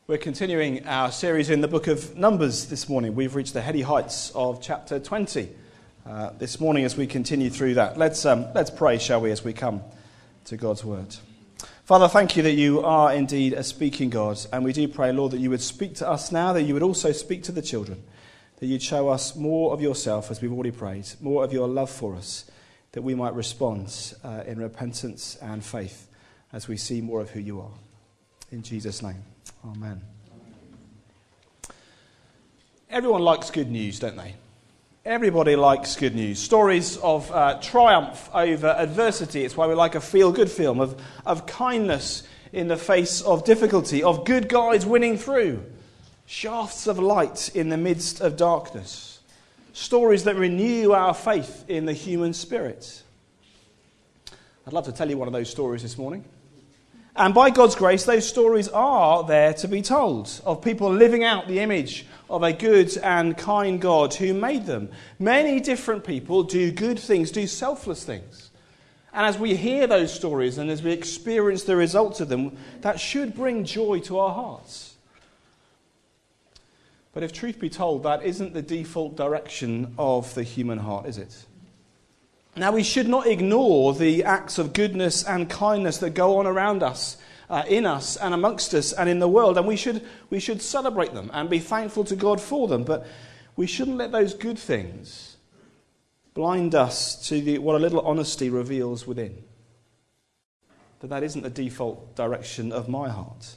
We're continuing our series in the book of Numbers this morning. We've reached the heady heights of chapter 20 this morning as we continue through that. Let's pray, shall we, as we come to God's word. Father, thank you that you are indeed a speaking God, and we do pray, Lord, that you would speak to us now, that you would also speak to the children, that you'd show us more of yourself, as we've already prayed, more of your love for us, that we might respond in repentance and faith as we see more of who you are. In Jesus' name. Amen. Everyone likes good news, don't they? Everybody likes good news. Stories of triumph over adversity. It's why we like a feel-good film, of kindness in the face of difficulty, of good guys winning through, shafts of light in the midst of darkness, stories that renew our faith in the human spirit. I'd love to tell you one of those stories this morning. And by God's grace, those stories are there to be told, of people living out the image of a good and kind God who made them. Many different people do good things, do selfless things. And as we hear those stories and as we experience the results of them, that should bring joy to our hearts. But if truth be told, that isn't the default direction of the human heart, is it? Now, we should not ignore the acts of goodness and kindness that go on around us, in us and amongst us and in the world, and we should celebrate them and be thankful to God for them, but we shouldn't let those good things blind us to what a little honesty reveals within. That isn't the default direction of my heart.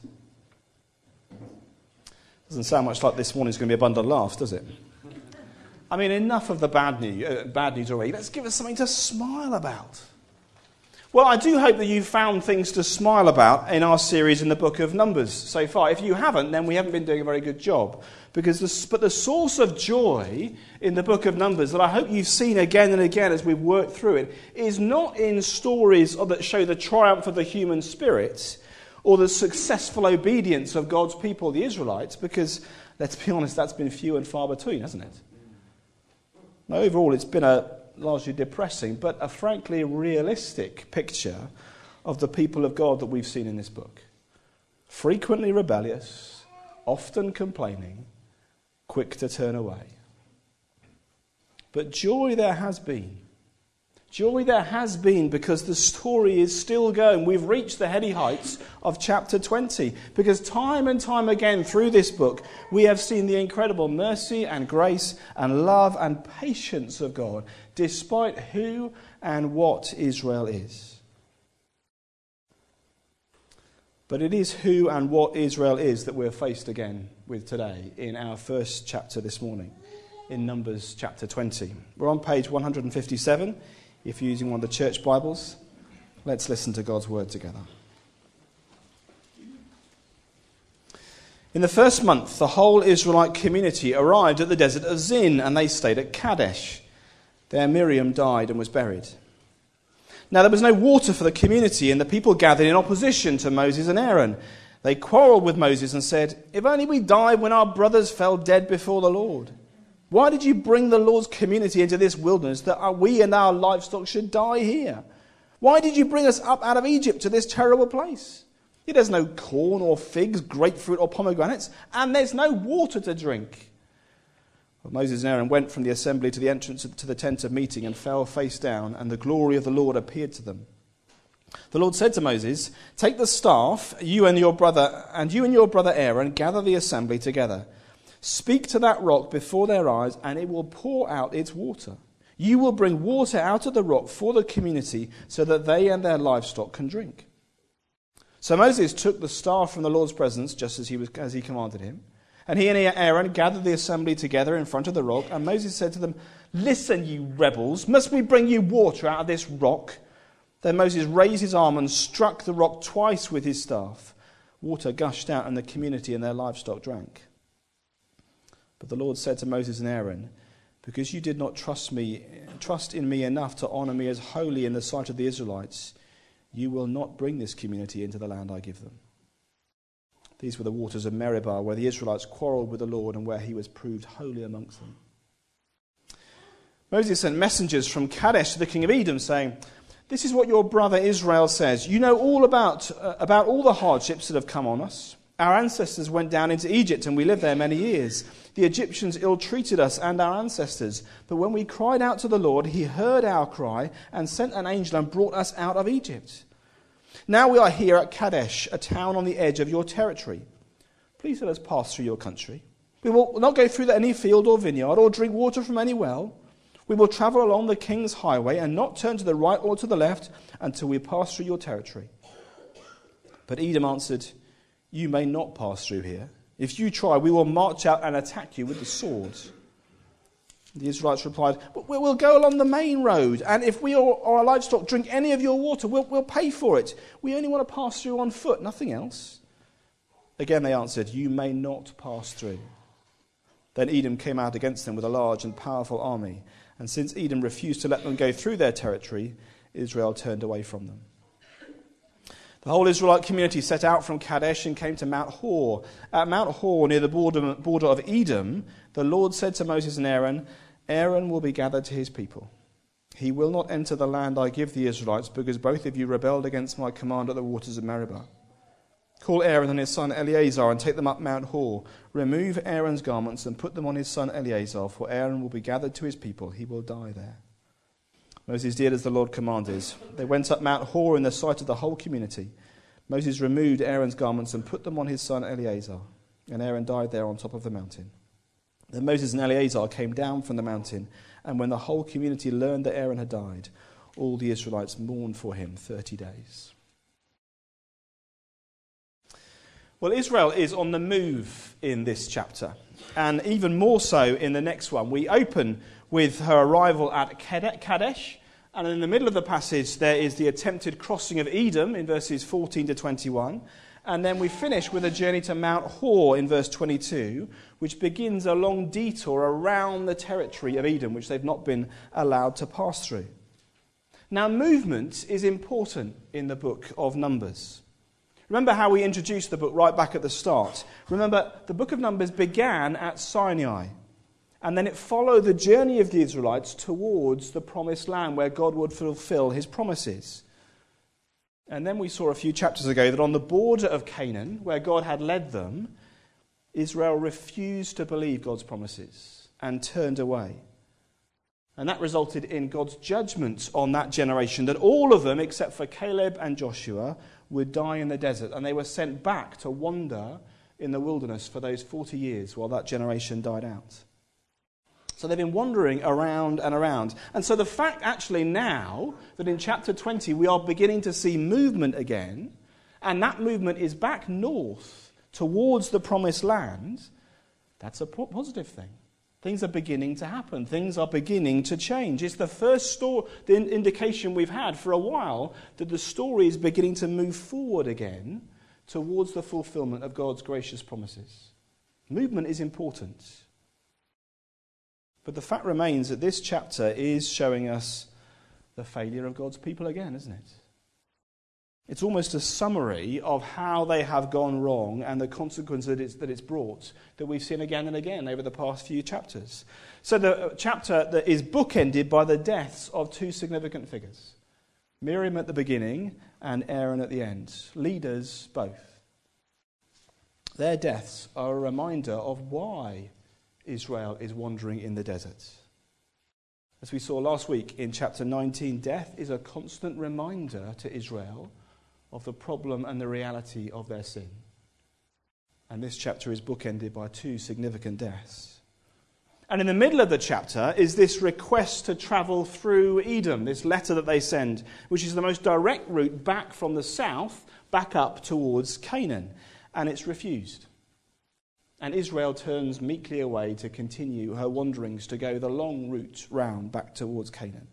Doesn't sound much like this morning's going to be a bundle of laughs, does it? I mean, enough of the bad news already. Let's give us something to smile about. Well, I do hope that you've found things to smile about in our series in the book of Numbers so far. If you haven't, then we haven't been doing a very good job. But the source of joy in the book of Numbers that I hope you've seen again and again as we've worked through it is not in stories that show the triumph of the human spirit or the successful obedience of God's people, the Israelites, because, let's be honest, that's been few and far between, hasn't it? Now, overall, it's been a largely depressing, but a frankly realistic picture of the people of God that we've seen in this book. Frequently rebellious, often complaining, quick to turn away. But joy there has been. Joy there has been because the story is still going. We've reached the heady heights of chapter 20 because time and time again through this book we have seen the incredible mercy and grace and love and patience of God despite who and what Israel is. But it is who and what Israel is that we're faced again with today in our first chapter this morning in Numbers chapter 20. We're on page 157. If you're using one of the church Bibles, let's listen to God's word together. In the first month, the whole Israelite community arrived at the desert of Zin, and they stayed at Kadesh. There Miriam died and was buried. Now there was no water for the community, and the people gathered in opposition to Moses and Aaron. They quarreled with Moses and said, "If only we died when our brothers fell dead before the Lord. Why did you bring the Lord's community into this wilderness that we and our livestock should die here? Why did you bring us up out of Egypt to this terrible place? Yet there's no corn or figs, grapefruit or pomegranates, and there's no water to drink." Well, Moses and Aaron went from the assembly to the entrance to the tent of meeting and fell face down, and the glory of the Lord appeared to them. The Lord said to Moses, "Take the staff, you and your brother Aaron, gather the assembly together. Speak to that rock before their eyes, and it will pour out its water. You will bring water out of the rock for the community so that they and their livestock can drink." So Moses took the staff from the Lord's presence, just as he commanded him. And he and Aaron gathered the assembly together in front of the rock. And Moses said to them, "Listen, you rebels, must we bring you water out of this rock?" Then Moses raised his arm and struck the rock twice with his staff. Water gushed out, and the community and their livestock drank. But the Lord said to Moses and Aaron, "Because you did not trust in me enough to honor me as holy in the sight of the Israelites, you will not bring this community into the land I give them." These were the waters of Meribah, where the Israelites quarreled with the Lord and where he was proved holy amongst them. Moses sent messengers from Kadesh to the king of Edom, saying, "This is what your brother Israel says. You know all about all the hardships that have come on us. Our ancestors went down into Egypt, and we lived there many years. The Egyptians ill-treated us and our ancestors. But when we cried out to the Lord, he heard our cry and sent an angel and brought us out of Egypt. Now we are here at Kadesh, a town on the edge of your territory. Please let us pass through your country. We will not go through any field or vineyard or drink water from any well. We will travel along the king's highway and not turn to the right or to the left until we pass through your territory. But Edom answered, you may not pass through here. If you try, we will march out and attack you with the sword. The Israelites replied, we'll go along the main road, and if we or our livestock drink any of your water, we'll pay for it. We only want to pass through on foot, nothing else. Again they answered, you may not pass through. Then Edom came out against them with a large and powerful army, and since Edom refused to let them go through their territory, Israel turned away from them. The whole Israelite community set out from Kadesh and came to Mount Hor. At Mount Hor, near the border of Edom, the Lord said to Moses and Aaron, Aaron will be gathered to his people. He will not enter the land I give the Israelites, because both of you rebelled against my command at the waters of Meribah. Call Aaron and his son Eleazar and take them up Mount Hor. Remove Aaron's garments and put them on his son Eleazar, for Aaron will be gathered to his people. He will die there. Moses did as the Lord commanded. They went up Mount Hor in the sight of the whole community. Moses removed Aaron's garments and put them on his son Eleazar, and Aaron died there on top of the mountain. Then Moses and Eleazar came down from the mountain, and when the whole community learned that Aaron had died, all the Israelites mourned for him 30 days. Well, Israel is on the move in this chapter, and even more so in the next one. We open with her arrival at Kadesh, and in the middle of the passage there is the attempted crossing of Edom in verses 14 to 21, and then we finish with a journey to Mount Hor in verse 22, which begins a long detour around the territory of Edom, which they've not been allowed to pass through. Now, movement is important in the book of Numbers. Remember how we introduced the book right back at the start. Remember, the book of Numbers began at Sinai, and then it followed the journey of the Israelites towards the promised land where God would fulfill his promises. And then we saw a few chapters ago that on the border of Canaan, where God had led them, Israel refused to believe God's promises and turned away. And that resulted in God's judgment on that generation, that all of them, except for Caleb and Joshua, would die in the desert, and they were sent back to wander in the wilderness for those 40 years while that generation died out. So they've been wandering around and around. And so the fact actually now that in chapter 20 we are beginning to see movement again, and that movement is back north towards the promised land, that's a positive thing. Things are beginning to happen. Things are beginning to change. It's the first indication we've had for a while that the story is beginning to move forward again towards the fulfillment of God's gracious promises. Movement is important. But the fact remains that this chapter is showing us the failure of God's people again, isn't it? It's almost a summary of how they have gone wrong and the consequences that it's brought that we've seen again and again over the past few chapters. So the chapter that is bookended by the deaths of two significant figures, Miriam at the beginning and Aaron at the end, leaders both. Their deaths are a reminder of why Israel is wandering in the desert. As we saw last week in chapter 19, death is a constant reminder to Israel of the problem and the reality of their sin. And this chapter is bookended by two significant deaths. And in the middle of the chapter is this request to travel through Edom, this letter that they send, which is the most direct route back from the south, back up towards Canaan. And it's refused. And Israel turns meekly away to continue her wanderings to go the long route round back towards Canaan.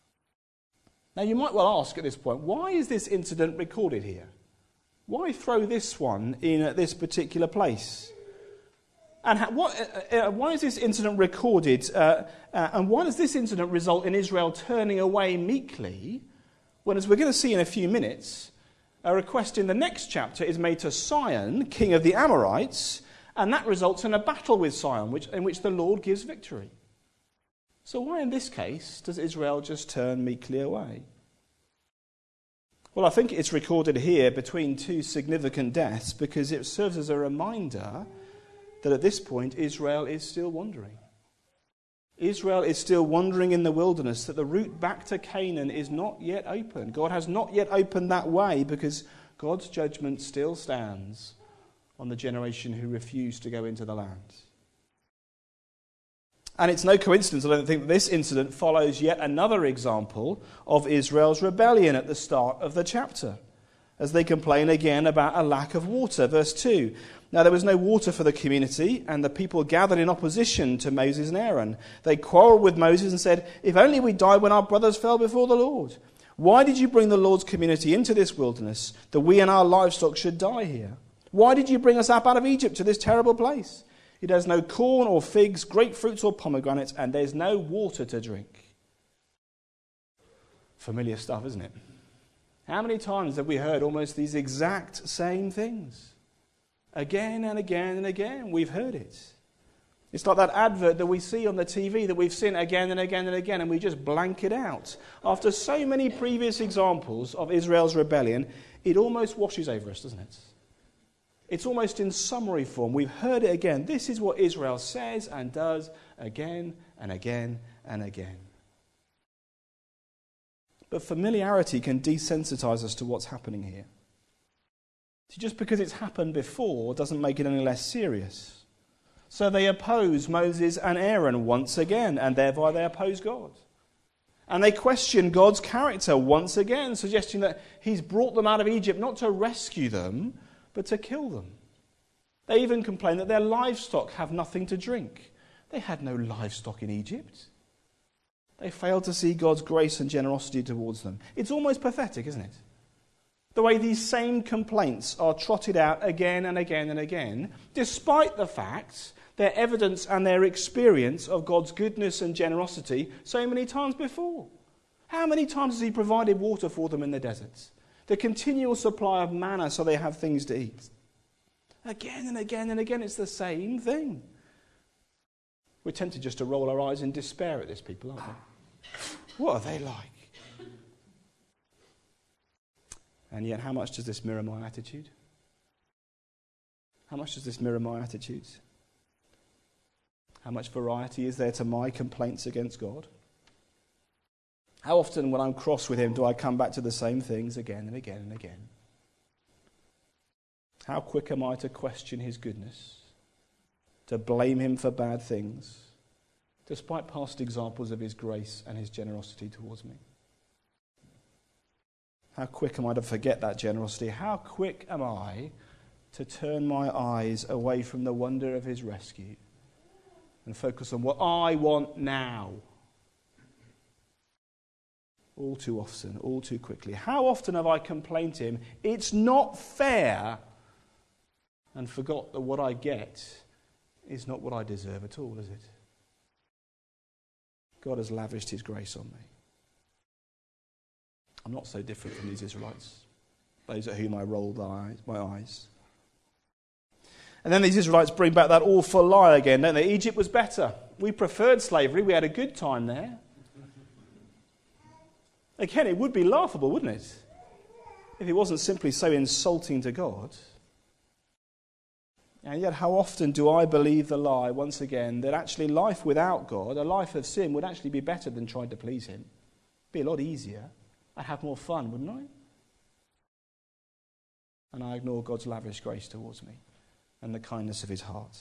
Now you might well ask at this point, why is this incident recorded here? Why throw this one in at this particular place? And why is this incident recorded? And why does this incident result in Israel turning away meekly when, as we're going to see in a few minutes, a request in the next chapter is made to Sihon, king of the Amorites, and that results in a battle with Sihon, in which the Lord gives victory. So why in this case does Israel just turn meekly away? Well, I think it's recorded here between two significant deaths because it serves as a reminder that at this point Israel is still wandering. Israel is still wandering in the wilderness, that the route back to Canaan is not yet open. God has not yet opened that way because God's judgment still stands on the generation who refused to go into the land. And it's no coincidence, I don't think, that this incident follows yet another example of Israel's rebellion at the start of the chapter, as they complain again about a lack of water. Verse 2, now there was no water for the community, and the people gathered in opposition to Moses and Aaron. They quarreled with Moses and said, if only we died when our brothers fell before the Lord. Why did you bring the Lord's community into this wilderness, that we and our livestock should die here? Why did you bring us up out of Egypt to this terrible place? It has no corn or figs, grapefruits or pomegranates, and there's no water to drink. Familiar stuff, isn't it? How many times have we heard almost these exact same things? Again and again and again, we've heard it. It's like that advert that we see on the TV that we've seen again and again and again, and we just blank it out. After so many previous examples of Israel's rebellion, it almost washes over us, doesn't it? It's almost in summary form. We've heard it again. This is what Israel says and does again and again and again. But familiarity can desensitize us to what's happening here. See, just because it's happened before doesn't make it any less serious. So they oppose Moses and Aaron once again, and thereby they oppose God. And they question God's character once again, suggesting that he's brought them out of Egypt not to rescue them, but to kill them. They even complain that their livestock have nothing to drink. They had no livestock in Egypt. They failed to see God's grace and generosity towards them. It's almost pathetic, isn't it? The way these same complaints are trotted out again and again and again, despite the fact their evidence and their experience of God's goodness and generosity so many times before. How many times has he provided water for them in the deserts? The continual supply of manna so they have things to eat. Again and again and again, it's the same thing. We're tempted just to roll our eyes in despair at this people, aren't we? What are they like? And yet, how much does this mirror my attitude? How much does this mirror my attitude? How much variety is there to my complaints against God? How often when I'm cross with him do I come back to the same things again and again and again? How quick am I to question his goodness, to blame him for bad things, despite past examples of his grace and his generosity towards me? How quick am I to forget that generosity? How quick am I to turn my eyes away from the wonder of his rescue and focus on what I want now? All too often, all too quickly. How often have I complained to him, it's not fair, and forgot that what I get is not what I deserve at all, is it? God has lavished his grace on me. I'm not so different from these Israelites, those at whom I rolled my eyes. And then these Israelites bring back that awful lie again, don't they? Egypt was better. We preferred slavery. We had a good time there. Again, it would be laughable, wouldn't it? If it wasn't simply so insulting to God. And yet, how often do I believe the lie, once again, that actually life without God, a life of sin, would actually be better than trying to please him? It'd be a lot easier. I'd have more fun, wouldn't I? And I ignore God's lavish grace towards me and the kindness of his heart.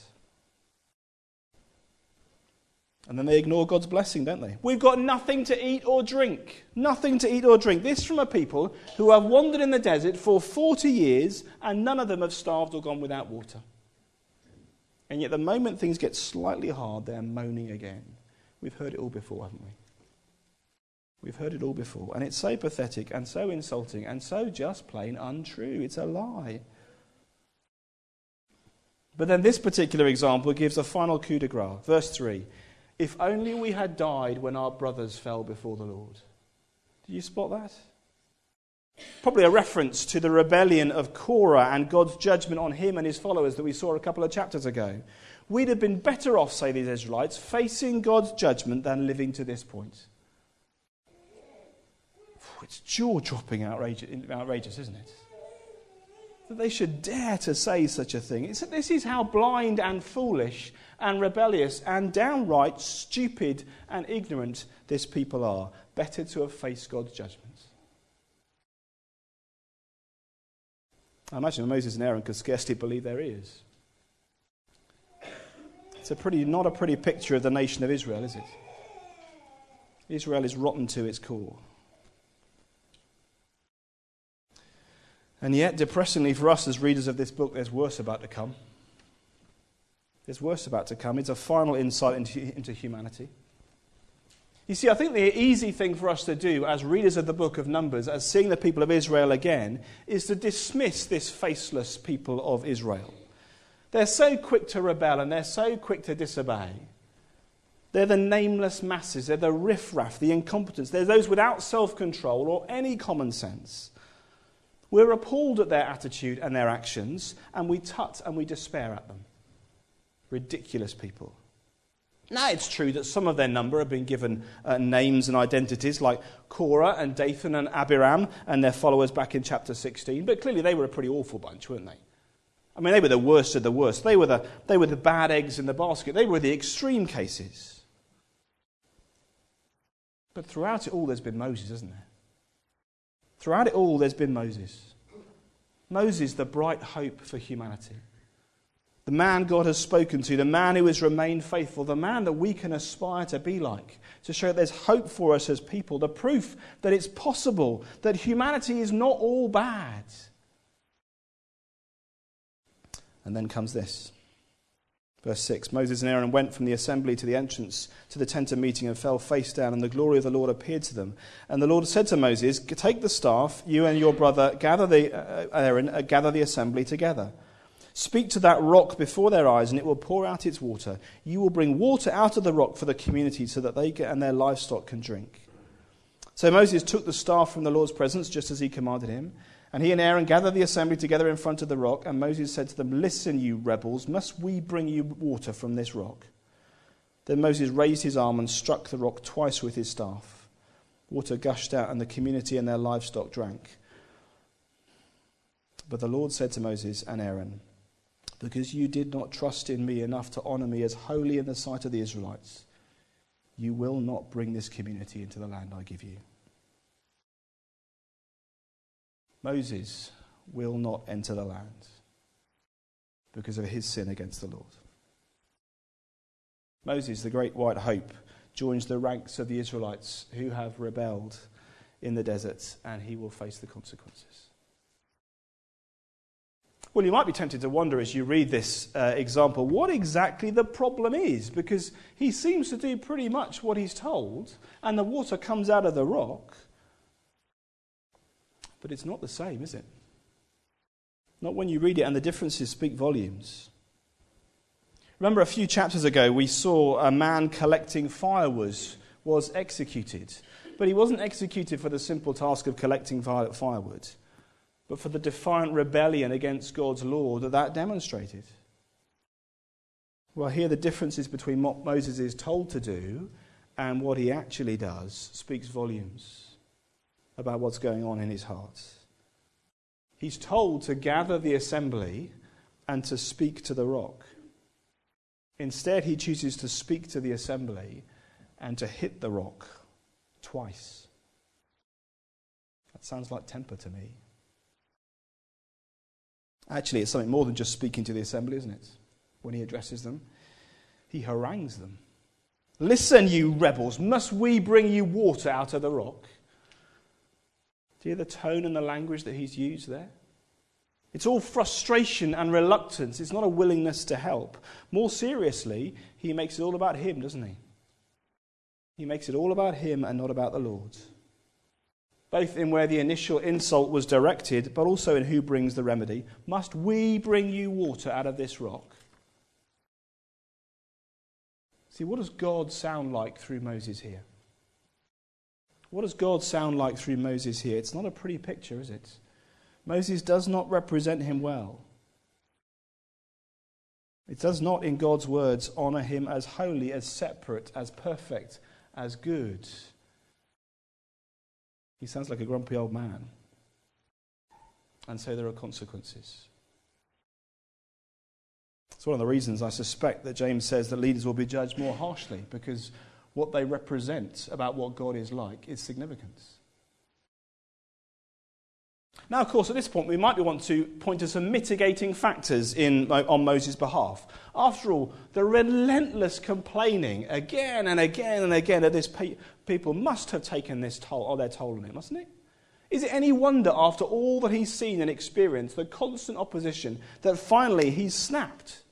And then they ignore God's blessing, don't they? We've got nothing to eat or drink. Nothing to eat or drink. This from a people who have wandered in the desert for 40 years and none of them have starved or gone without water. And yet the moment things get slightly hard, they're moaning again. We've heard it all before, haven't we? We've heard it all before. And it's so pathetic and so insulting and so just plain untrue. It's a lie. But then this particular example gives a final coup de grace. Verse 3. If only we had died when our brothers fell before the Lord. Did you spot that? Probably a reference to the rebellion of Korah and God's judgment on him and his followers that we saw a couple of chapters ago. We'd have been better off, say these Israelites, facing God's judgment than living to this point. It's jaw-dropping outrageous, isn't it? That they should dare to say such a thing. This is how blind and foolish and rebellious and downright stupid and ignorant this people are. Better to have faced God's judgments. I imagine Moses and Aaron could scarcely believe their ears. It's not a pretty picture of the nation of Israel, is it? Israel is rotten to its core. And yet, depressingly for us as readers of this book, there's worse about to come. There's worse about to come. It's a final insight into humanity. You see, I think the easy thing for us to do as readers of the book of Numbers, as seeing the people of Israel again, is to dismiss this faceless people of Israel. They're so quick to rebel and they're so quick to disobey. They're the nameless masses. They're the riffraff, the incompetents. They're those without self-control or any common sense. We're appalled at their attitude and their actions, and we tut and we despair at them. Ridiculous people. Now, it's true that some of their number have been given names and identities, like Korah and Dathan and Abiram and their followers back in chapter 16, but clearly they were a pretty awful bunch, weren't they? I mean, they were the worst of the worst. They were the bad eggs in the basket. They were the extreme cases. But throughout it all, there's been Moses, isn't there? Throughout it all, there's been Moses. Moses, the bright hope for humanity. The man God has spoken to, the man who has remained faithful, the man that we can aspire to be like, to show that there's hope for us as people, the proof that it's possible, that humanity is not all bad. And then comes this. Verse 6, Moses and Aaron went from the assembly to the entrance to the tent of meeting and fell face down, and the glory of the Lord appeared to them. And the Lord said to Moses, take the staff, you and your brother, gather the assembly together. Speak to that rock before their eyes, and it will pour out its water. You will bring water out of the rock for the community so that they and their livestock can drink. So Moses took the staff from the Lord's presence, just as he commanded him. And he and Aaron gathered the assembly together in front of the rock, and Moses said to them, listen, you rebels, must we bring you water from this rock? Then Moses raised his arm and struck the rock twice with his staff. Water gushed out, and the community and their livestock drank. But the Lord said to Moses and Aaron, because you did not trust in me enough to honor me as holy in the sight of the Israelites, you will not bring this community into the land I give you. Moses will not enter the land because of his sin against the Lord. Moses, the great white hope, joins the ranks of the Israelites who have rebelled in the desert, and he will face the consequences. Well, you might be tempted to wonder as you read this example what exactly the problem is, because he seems to do pretty much what he's told, and the water comes out of the rock. But it's not the same, is it? Not when you read it, and the differences speak volumes. Remember a few chapters ago we saw a man collecting firewood was executed. But he wasn't executed for the simple task of collecting firewood, but for the defiant rebellion against God's law that demonstrated. Well, here the differences between what Moses is told to do and what he actually does speaks volumes about what's going on in his heart. He's told to gather the assembly and to speak to the rock. Instead, he chooses to speak to the assembly and to hit the rock twice. That sounds like temper to me. Actually, it's something more than just speaking to the assembly, isn't it? When he addresses them, he harangues them. Listen, you rebels, must we bring you water out of the rock? Do you hear the tone and the language that he's used there? It's all frustration and reluctance. It's not a willingness to help. More seriously, he makes it all about him, doesn't he? He makes it all about him and not about the Lord. Both in where the initial insult was directed, but also in who brings the remedy. Must we bring you water out of this rock? See, what does God sound like through Moses here? What does God sound like through Moses here? It's not a pretty picture, is it? Moses does not represent him well. It does not, in God's words, honor him as holy, as separate, as perfect, as good. He sounds like a grumpy old man. And so there are consequences. It's one of the reasons I suspect that James says that leaders will be judged more harshly, because what they represent about what God is like is significant. Now, of course, at this point, we might want to point to some mitigating factors on Moses' behalf. After all, the relentless complaining again and again and again of this people must have taken their toll on him, mustn't it? Is it any wonder, after all that he's seen and experienced, the constant opposition, that finally he's snapped?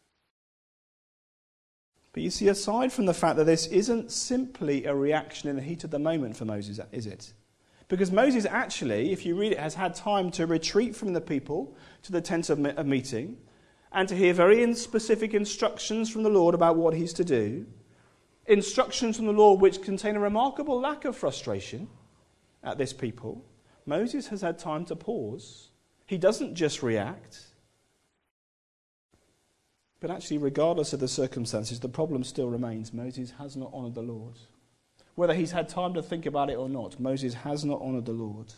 But you see, aside from the fact that this isn't simply a reaction in the heat of the moment for Moses, is it? Because Moses actually, if you read it, has had time to retreat from the people to the tent of meeting and to hear very specific instructions from the Lord about what he's to do. Instructions from the Lord which contain a remarkable lack of frustration at this people. Moses has had time to pause. He doesn't just react. But actually, regardless of the circumstances, the problem still remains. Moses has not honoured the Lord. Whether he's had time to think about it or not, Moses has not honoured the Lord.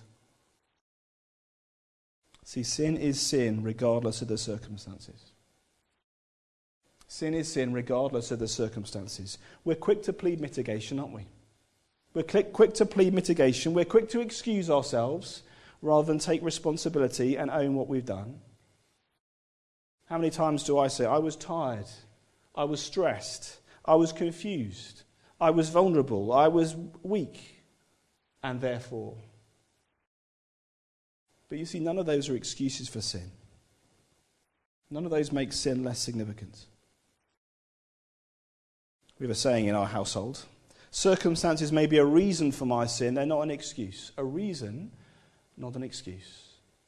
See, sin is sin regardless of the circumstances. Sin is sin regardless of the circumstances. We're quick to plead mitigation, aren't we? We're quick to plead mitigation. We're quick to excuse ourselves rather than take responsibility and own what we've done. How many times do I say, I was tired, I was stressed, I was confused, I was vulnerable, I was weak, and therefore. But you see, none of those are excuses for sin. None of those make sin less significant. We have a saying in our household: circumstances may be a reason for my sin, they're not an excuse. A reason, not an excuse.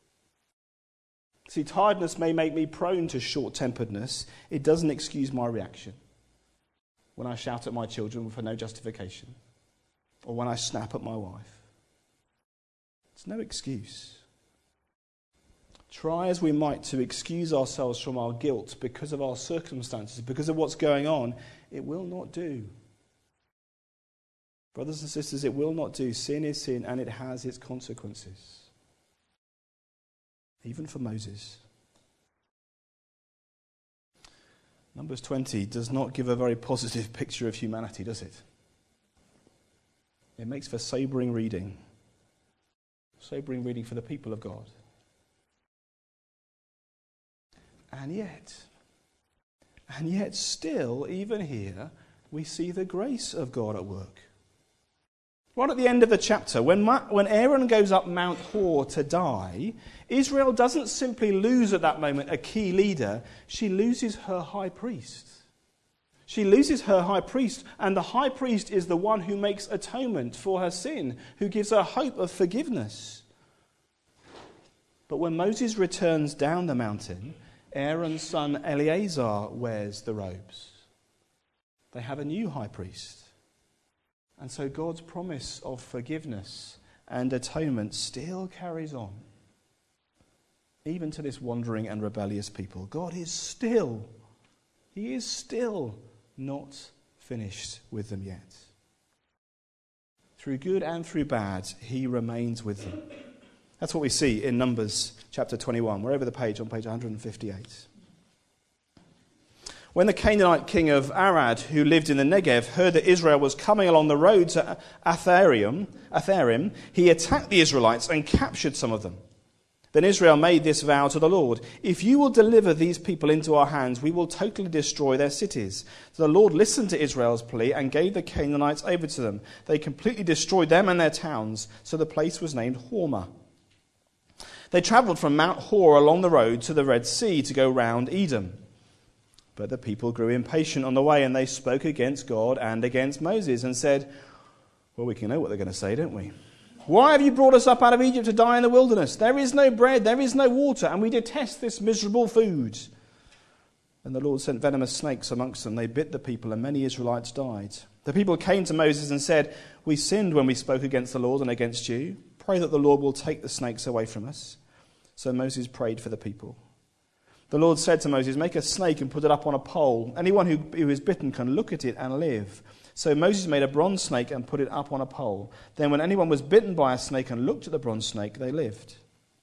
See, tiredness may make me prone to short-temperedness. It doesn't excuse my reaction. When I shout at my children for no justification, or when I snap at my wife. It's no excuse. Try as we might to excuse ourselves from our guilt because of our circumstances, because of what's going on, it will not do. Brothers and sisters, it will not do. Sin is sin, and it has its consequences. Even for Moses. Numbers 20 does not give a very positive picture of humanity, does it? It makes for sobering reading. Sobering reading for the people of God. And yet still, even here, we see the grace of God at work. Right at the end of the chapter, when Aaron goes up Mount Hor to die, Israel doesn't simply lose at that moment a key leader, she loses her high priest. She loses her high priest, and the high priest is the one who makes atonement for her sin, who gives her hope of forgiveness. But when Moses returns down the mountain, Aaron's son Eleazar wears the robes. They have a new high priest. And so God's promise of forgiveness and atonement still carries on. Even to this wandering and rebellious people. God is still, He is still not finished with them yet. Through good and through bad, He remains with them. That's what we see in Numbers chapter 21. We're over the page on page 158. When the Canaanite king of Arad, who lived in the Negev, heard that Israel was coming along the road to Atharim, he attacked the Israelites and captured some of them. Then Israel made this vow to the Lord: if you will deliver these people into our hands, we will totally destroy their cities. So the Lord listened to Israel's plea and gave the Canaanites over to them. They completely destroyed them and their towns, so the place was named Hormah. They travelled from Mount Hor along the road to the Red Sea to go round Edom. But the people grew impatient on the way, and they spoke against God and against Moses and said, well, we can know what they're going to say, don't we? Why have you brought us up out of Egypt to die in the wilderness? There is no bread, there is no water, and we detest this miserable food. And the Lord sent venomous snakes amongst them. They bit the people, and many Israelites died. The people came to Moses and said, we sinned when we spoke against the Lord and against you. Pray that the Lord will take the snakes away from us. So Moses prayed for the people. The Lord said to Moses, "Make a snake and put it up on a pole. Anyone who is bitten can look at it and live." So Moses made a bronze snake and put it up on a pole. Then when anyone was bitten by a snake and looked at the bronze snake, they lived.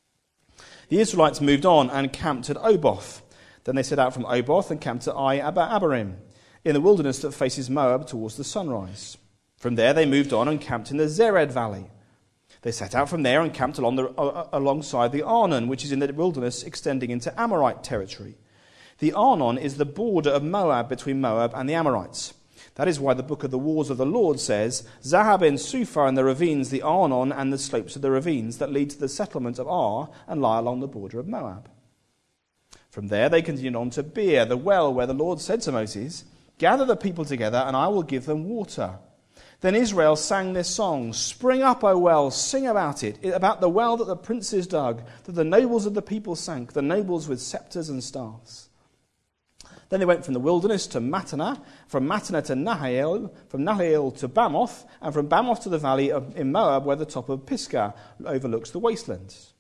The Israelites moved on and camped at Oboth. Then they set out from Oboth and camped at Abarim, in the wilderness that faces Moab towards the sunrise. From there they moved on and camped in the Zered Valley. They set out from there and camped alongside the Arnon, which is in the wilderness extending into Amorite territory. The Arnon is the border of Moab between Moab and the Amorites. That is why the book of the Wars of the Lord says, "Zahab and Suphah and the ravines, the Arnon and the slopes of the ravines that lead to the settlement of Ar and lie along the border of Moab." From there they continued on to Beer, the well where the Lord said to Moses, "Gather the people together and I will give them water." Then Israel sang this song, "Spring up, O well, sing about it, about the well that the princes dug, that the nobles of the people sank, the nobles with scepters and staffs." Then they went from the wilderness to Mattanah, from Mattanah to Nahal, from Nahal to Bamoth, and from Bamoth to the valley in Moab, where the top of Pisgah overlooks the wastelands.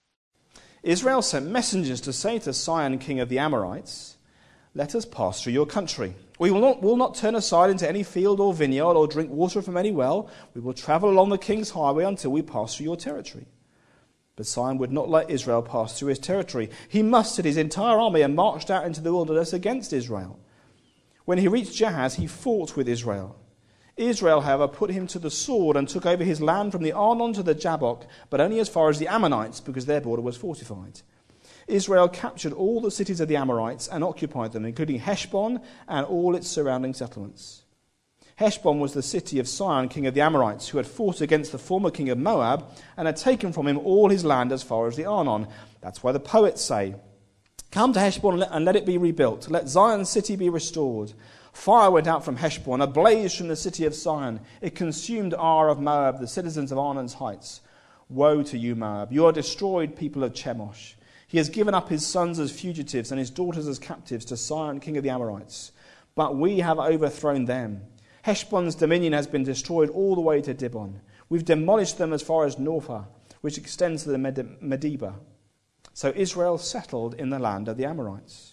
Israel sent messengers to say to Sihon, king of the Amorites, "Let us pass through your country. We will not turn aside into any field or vineyard or drink water from any well. We will travel along the king's highway until we pass through your territory." But Sihon would not let Israel pass through his territory. He mustered his entire army and marched out into the wilderness against Israel. When he reached Jahaz, he fought with Israel. Israel, however, put him to the sword and took over his land from the Arnon to the Jabbok, but only as far as the Ammonites, because their border was fortified. Israel captured all the cities of the Amorites and occupied them, including Heshbon and all its surrounding settlements. Heshbon was the city of Sihon, king of the Amorites, who had fought against the former king of Moab and had taken from him all his land as far as the Arnon. That's why the poets say, "Come to Heshbon and let it be rebuilt. Let Zion's city be restored. Fire went out from Heshbon, a blaze from the city of Sihon. It consumed Ar of Moab, the citizens of Arnon's heights. Woe to you, Moab. You are destroyed, people of Chemosh. He has given up his sons as fugitives and his daughters as captives to Sihon, king of the Amorites. But we have overthrown them. Heshbon's dominion has been destroyed all the way to Dibon. We've demolished them as far as Norphah, which extends to the Medeba." So Israel settled in the land of the Amorites.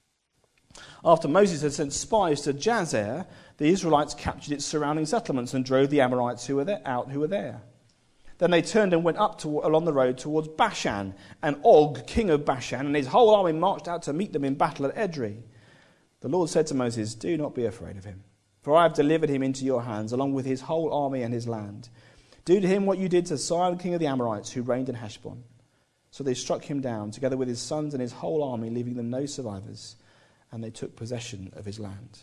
After Moses had sent spies to Jazer, the Israelites captured its surrounding settlements and drove the Amorites who were there. Then they turned and went up along the road towards Bashan, and Og, king of Bashan, and his whole army marched out to meet them in battle at Edrei. The Lord said to Moses, "Do not be afraid of him, for I have delivered him into your hands, along with his whole army and his land. Do to him what you did to Sihon, king of the Amorites, who reigned in Heshbon." So they struck him down, together with his sons and his whole army, leaving them no survivors, and they took possession of his land.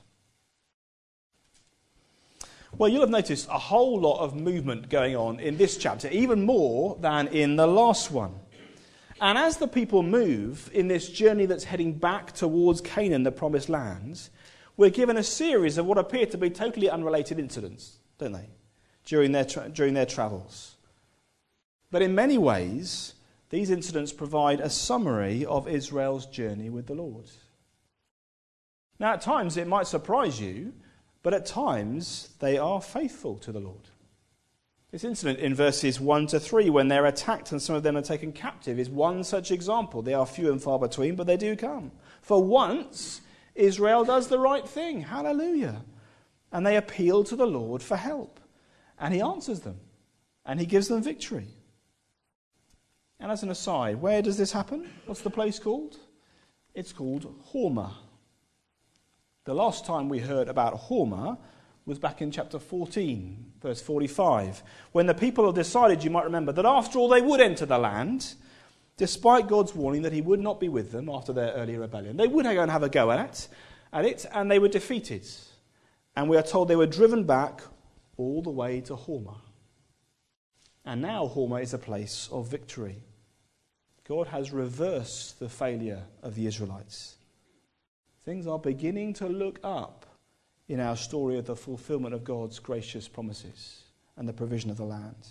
Well, you'll have noticed a whole lot of movement going on in this chapter, even more than in the last one. And as the people move in this journey that's heading back towards Canaan, the promised land, we're given a series of what appear to be totally unrelated incidents, don't they, during their travels. But in many ways, these incidents provide a summary of Israel's journey with the Lord. Now, at times it might surprise you, but at times they are faithful to the Lord. This incident in verses 1 to 3, when they're attacked and some of them are taken captive, is one such example. They are few and far between, but they do come. For once, Israel does the right thing. Hallelujah. And they appeal to the Lord for help. And he answers them. And he gives them victory. And as an aside, where does this happen? What's the place called? It's called Hormah. The last time we heard about Hormah was back in chapter 14, verse 45, when the people had decided, you might remember, that after all they would enter the land, despite God's warning that he would not be with them after their earlier rebellion. They would go and have a go at it, and they were defeated. And we are told they were driven back all the way to Hormah. And now Hormah is a place of victory. God has reversed the failure of the Israelites. Things are beginning to look up in our story of the fulfillment of God's gracious promises and the provision of the land.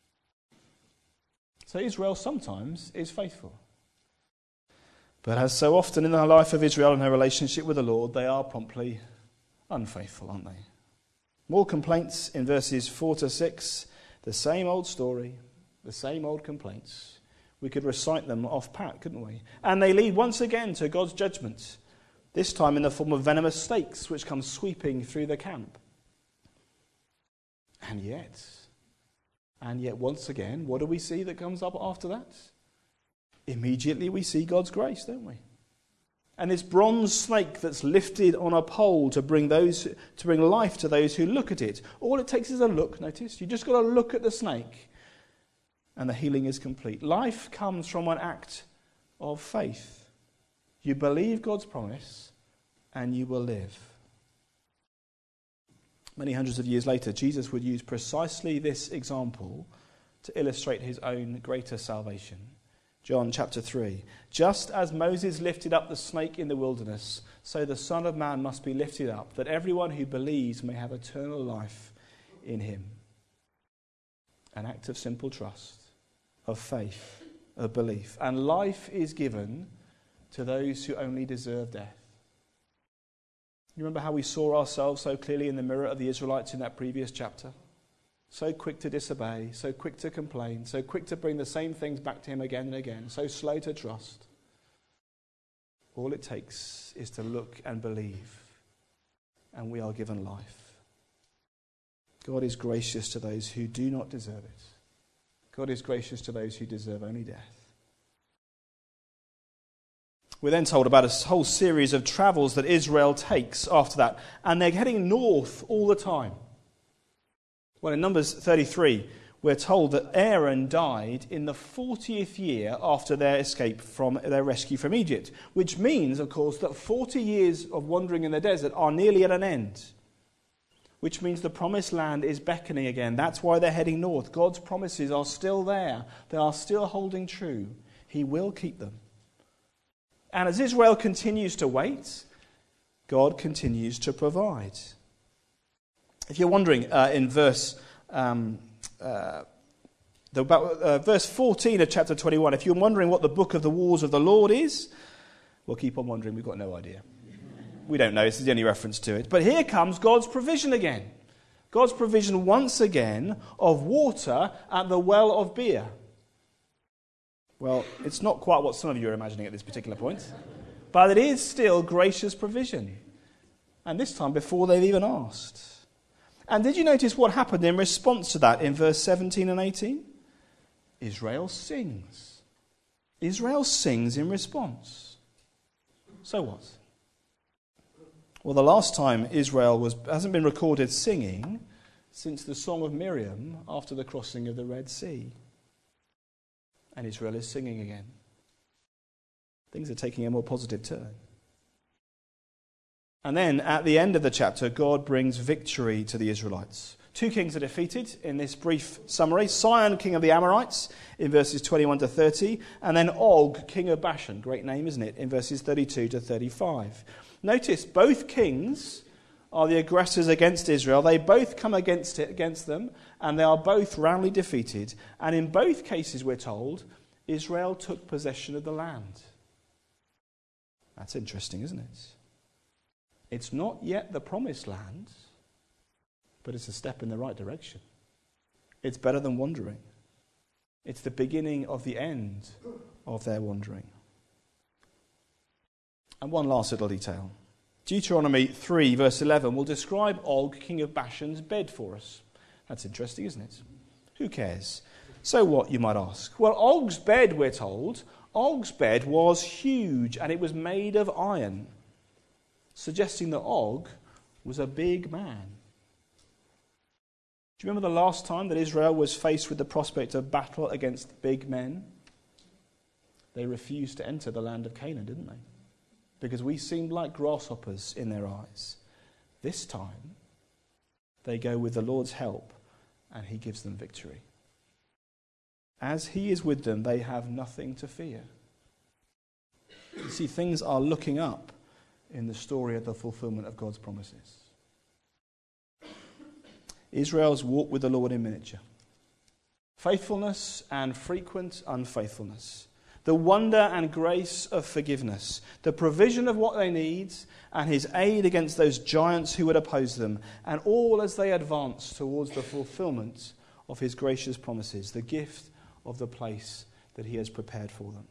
So Israel sometimes is faithful. But as so often in the life of Israel and her relationship with the Lord, they are promptly unfaithful, aren't they? More complaints in verses 4 to 6. The same old story, the same old complaints. We could recite them off pat, couldn't we? And they lead once again to God's judgment, this time in the form of venomous snakes which come sweeping through the camp. And yet once again, what do we see that comes up after that? Immediately we see God's grace, don't we? And this bronze snake that's lifted on a pole to bring life to those who look at it. All it takes is a look, notice. You just got to look at the snake and the healing is complete. Life comes from an act of faith. You believe God's promise and you will live. Many hundreds of years later, Jesus would use precisely this example to illustrate his own greater salvation. John chapter 3. Just as Moses lifted up the snake in the wilderness, so the Son of Man must be lifted up, that everyone who believes may have eternal life in him. An act of simple trust, of faith, of belief. And life is given to those who only deserve death. You remember how we saw ourselves so clearly in the mirror of the Israelites in that previous chapter? So quick to disobey, so quick to complain, so quick to bring the same things back to him again and again, so slow to trust. All it takes is to look and believe, and we are given life. God is gracious to those who do not deserve it. God is gracious to those who deserve only death. We're then told about a whole series of travels that Israel takes after that, and they're heading north all the time. Well, in Numbers 33, we're told that Aaron died in the 40th year after their escape from their rescue from Egypt, which means, of course, that 40 years of wandering in the desert are nearly at an end, which means the promised land is beckoning again. That's why they're heading north. God's promises are still there. They are still holding true. He will keep them. And as Israel continues to wait, God continues to provide. If you're wondering, in verse 14 of chapter 21, if you're wondering what the book of the wars of the Lord is, well, keep on wondering. We've got no idea. We don't know. This is the only reference to it. But here comes God's provision again. God's provision once again of water at the well of Beer. Well, it's not quite what some of you are imagining at this particular point, but it is still gracious provision. And this time before they've even asked. And did you notice what happened in response to that in verse 17 and 18? Israel sings. Israel sings in response. So what? Well, the last time Israel hasn't been recorded singing since the Song of Miriam after the crossing of the Red Sea. And Israel is singing again. Things are taking a more positive turn. And then at the end of the chapter, God brings victory to the Israelites. Two kings are defeated in this brief summary. Sihon, king of the Amorites, in verses 21 to 30. And then Og, king of Bashan. Great name, isn't it? In verses 32 to 35. Notice, both kings are the aggressors against Israel. They both come against them, and they are both roundly defeated. And in both cases, we're told, Israel took possession of the land. That's interesting, isn't it? It's not yet the promised land, but it's a step in the right direction. It's better than wandering. It's the beginning of the end of their wandering. And one last little detail. Deuteronomy 3 verse 11 will describe Og, king of Bashan's bed for us. That's interesting, isn't it? Who cares? So what, you might ask? Well, Og's bed, we're told, Og's bed was huge and it was made of iron, suggesting that Og was a big man. Do you remember the last time that Israel was faced with the prospect of battle against big men? They refused to enter the land of Canaan, didn't they? Because we seemed like grasshoppers in their eyes. This time, they go with the Lord's help, and he gives them victory. As he is with them, they have nothing to fear. You see, things are looking up in the story of the fulfillment of God's promises. Israel's walk with the Lord in miniature. Faithfulness and frequent unfaithfulness. The wonder and grace of forgiveness. The provision of what they need and his aid against those giants who would oppose them. And all as they advance towards the fulfillment of his gracious promises. The gift of the place that he has prepared for them.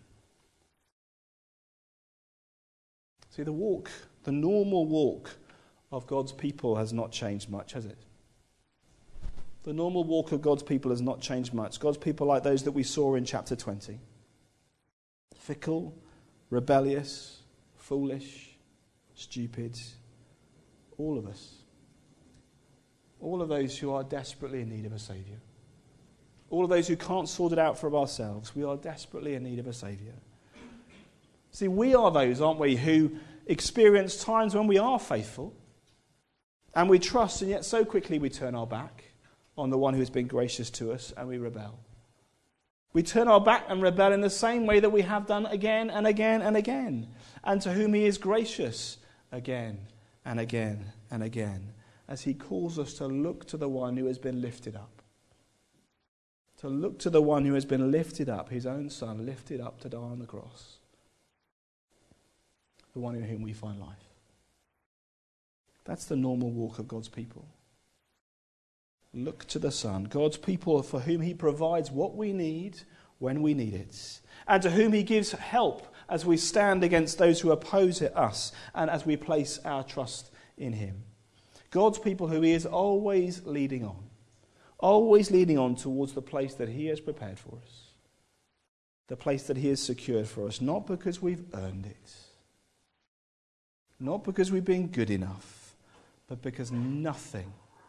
See, the normal walk of God's people has not changed much, has it? The normal walk of God's people has not changed much. God's people like those that we saw in chapter 20. Fickle, rebellious, foolish, stupid. All of us. All of those who are desperately in need of a Saviour. All of those who can't sort it out for ourselves. We are desperately in need of a Saviour. See, we are those, aren't we, who experience times when we are faithful and we trust, and yet so quickly we turn our back on the one who has been gracious to us and we rebel. We turn our back and rebel in the same way that we have done again and again and again, and to whom he is gracious again and again and again, as he calls us to look to the one who has been lifted up. To look to the one who has been lifted up, his own Son, lifted up to die on the cross. The one in whom we find life. That's the normal walk of God's people. Look to the Son, God's people for whom he provides what we need when we need it, and to whom he gives help as we stand against those who oppose us and as we place our trust in him. God's people who he is always leading on towards the place that he has prepared for us, the place that he has secured for us, not because we've earned it, not because we've been good enough, but because nothing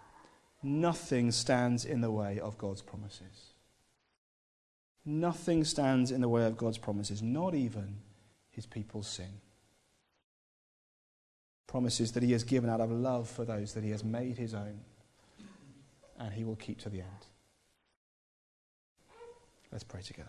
stands in the way of God's promises. Nothing stands in the way of God's promises, not even his people's sin. Promises that he has given out of love for those that he has made his own, and he will keep to the end. Let's pray together.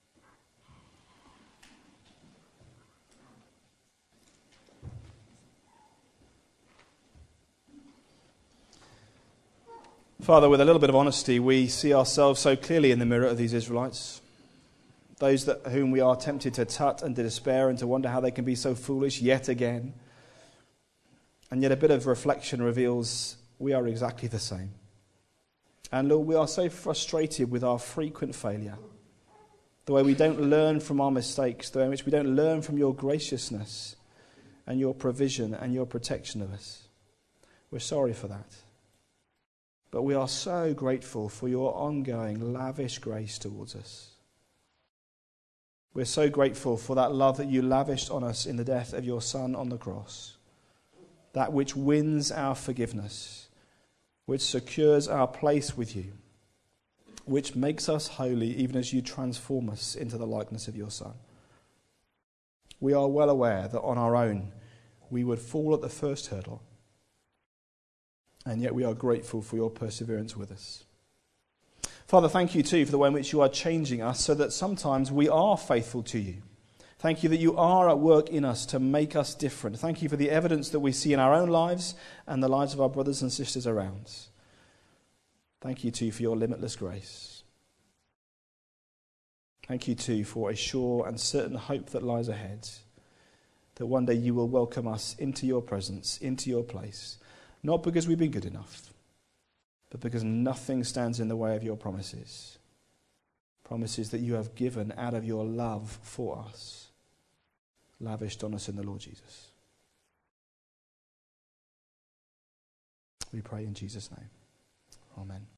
Father, with a little bit of honesty, we see ourselves so clearly in the mirror of these Israelites. Those whom we are tempted to tut and to despair and to wonder how they can be so foolish yet again. And yet a bit of reflection reveals we are exactly the same. And Lord, we are so frustrated with our frequent failure. The way we don't learn from our mistakes, the way in which we don't learn from your graciousness and your provision and your protection of us. We're sorry for that. But we are so grateful for your ongoing, lavish grace towards us. We're so grateful for that love that you lavished on us in the death of your Son on the cross. That which wins our forgiveness, which secures our place with you, which makes us holy even as you transform us into the likeness of your Son. We are well aware that on our own we would fall at the first hurdle. And yet we are grateful for your perseverance with us. Father, thank you too for the way in which you are changing us so that sometimes we are faithful to you. Thank you that you are at work in us to make us different. Thank you for the evidence that we see in our own lives and the lives of our brothers and sisters around. Thank you too for your limitless grace. Thank you too for a sure and certain hope that lies ahead, that one day you will welcome us into your presence, into your place. Not because we've been good enough, but because nothing stands in the way of your promises. Promises that you have given out of your love for us, lavished on us in the Lord Jesus. We pray in Jesus' name. Amen.